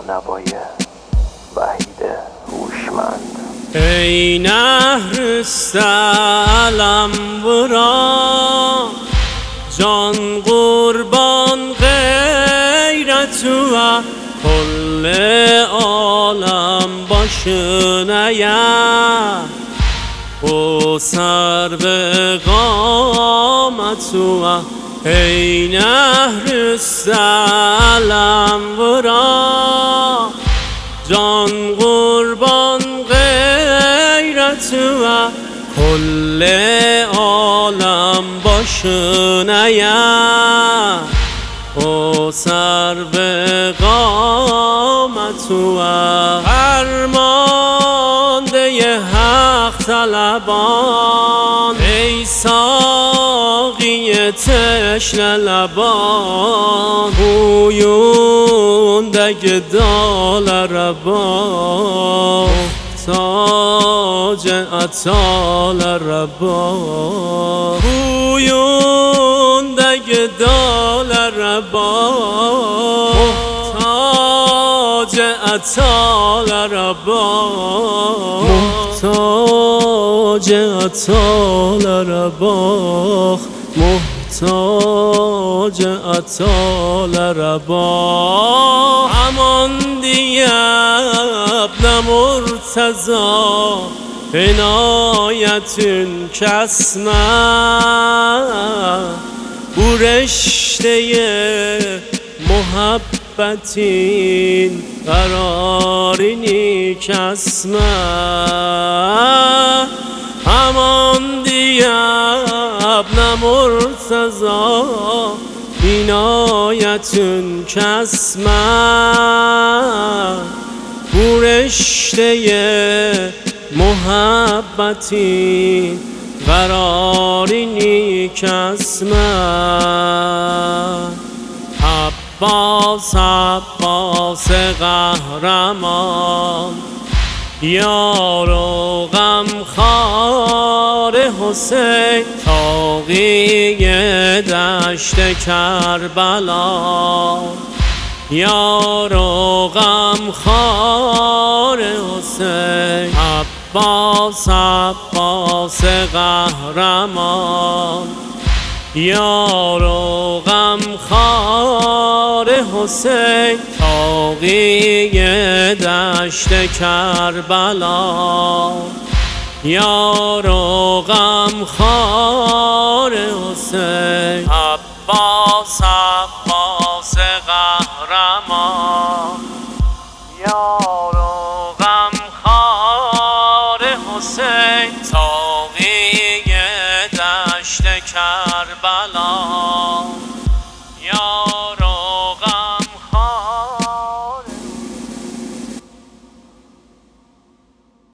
نوای وحید هوشمند. ای نهر سلام ورا جان قربان غیرت و کل عالم باشناید او سر به قامت و ای نهر سلام ورا جان قربان غیرت و کل عالم باشناید او سر به قامت و فرمانده حق طلبان ای ساقی تشنه لبان پویونده گدال ربان محتاج عطال ربان پویونده گدال ربان محتاج عطال ربان محتاج عطال ربان محتاج عطال ربان امان دیگه ابن مرتضی عنایتون کسمه او رشته محبتین قرارینی کسمه امان دیگه ابن مرتضی عنایتون کسمه او رشته محبتی قرارینی کسمه عباس عباس قهرمان یار و غمخوار حسین تاقی دشت کربلا یار و غمخوار حسین عباس عباس قهرمان یار و غمخوار حسین تاقی دشت کربلا یار و غمخوار حسین عباس عباس قهرمان یار و غمخوار حسین تاقی دشت کربلا